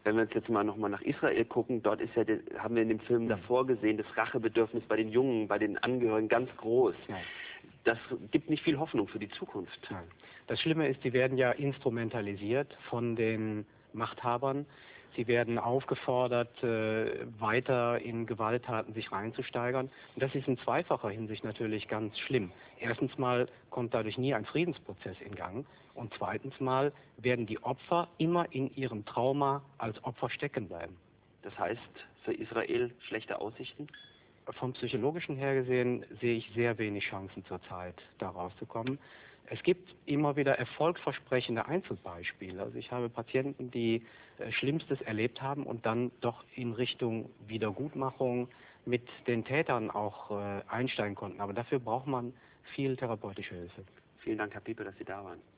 Wenn wir uns jetzt mal nochmal nach Israel gucken, dort ist ja, haben wir in dem Film davor gesehen, das Rachebedürfnis bei den Jungen, bei den Angehörigen ganz groß. Ja. Das gibt nicht viel Hoffnung für die Zukunft. Nein. Das Schlimme ist, die werden ja instrumentalisiert von den Machthabern. Sie werden aufgefordert, weiter in Gewalttaten sich reinzusteigern. Und das ist in zweifacher Hinsicht natürlich ganz schlimm. Erstens mal kommt dadurch nie ein Friedensprozess in Gang. Und zweitens mal werden die Opfer immer in ihrem Trauma als Opfer stecken bleiben. Das heißt für Israel schlechte Aussichten? Vom Psychologischen her gesehen sehe ich sehr wenig Chancen zurzeit, da rauszukommen. Es gibt immer wieder erfolgversprechende Einzelbeispiele. Also ich habe Patienten, die Schlimmstes erlebt haben und dann doch in Richtung Wiedergutmachung mit den Tätern auch einsteigen konnten. Aber dafür braucht man viel therapeutische Hilfe. Vielen Dank, Herr Pieper, dass Sie da waren.